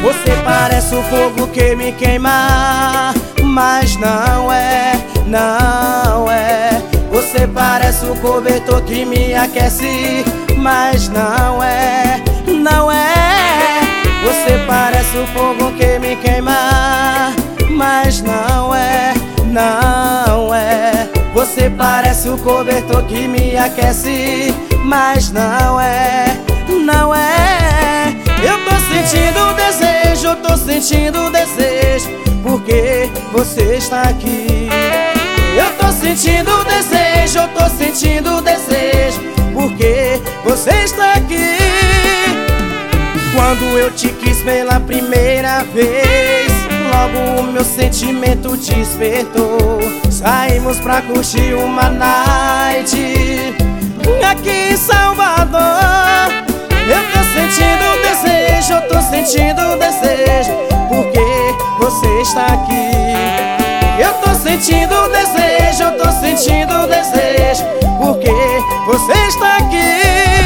Você parece o fogo que me queima, mas não é, não é. Você parece o cobertor que me aquece, mas não é, não é. Você parece o fogo que me queima, mas não é, não é. Você parece o cobertor que me aquece, mas não é, não é. Eu tô sentindo desejo, eu tô sentindo desejo, porque você está aqui. Eu tô sentindo desejo, eu tô sentindo desejo, porque você está aqui. Quando eu te quis pela primeira vez, logo o meu sentimento despertou. Saímos pra curtir uma night aqui em Salvador. Eu tô sentindo desejo, eu tô sentindo desejo, porque você está aqui. Eu tô sentindo desejo, eu tô sentindo desejo, porque você está aqui.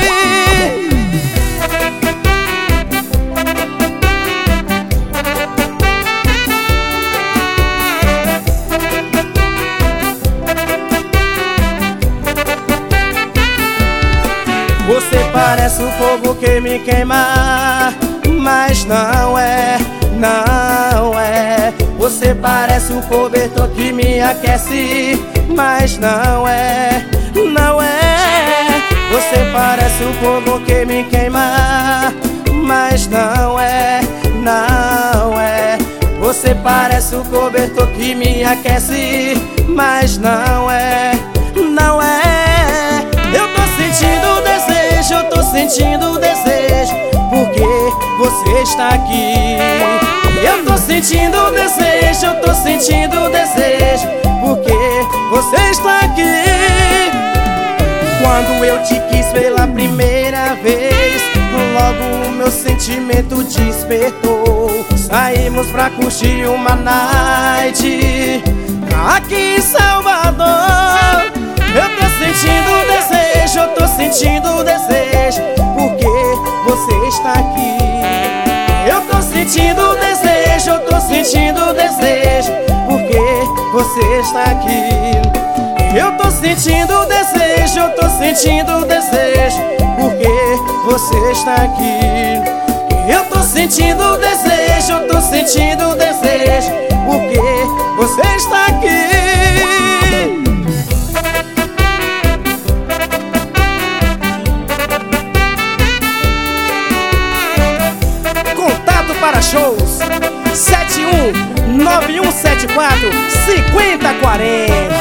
Você parece o fogo que me queima, mas não é, não é. Você parece o cobertor que me aquece, mas não é, não é. Você parece o fogo que me queima, mas não é, não é. Você parece o cobertor que me aquece, mas não é, não é. Eu tô sentindo desejo, eu tô sentindo desejo, porque você está aqui. Eu tô sentindo desejo, eu tô sentindo desejo, porque você está aqui. Quando eu te quis pela primeira vez, logo o meu sentimento despertou. Saímos pra curtir uma night aqui em Salvador. Eu tô sentindo desejo, eu tô sentindo desejo, porque você está aqui. Eu tô sentindo desejo, eu tô sentindo desejo, porque você está aqui. Eu tô sentindo desejo, eu tô sentindo desejo, porque você está aqui. Eu tô sentindo desejo, eu tô sentindo desejo, porque você está aqui. Para shows 719174 5040.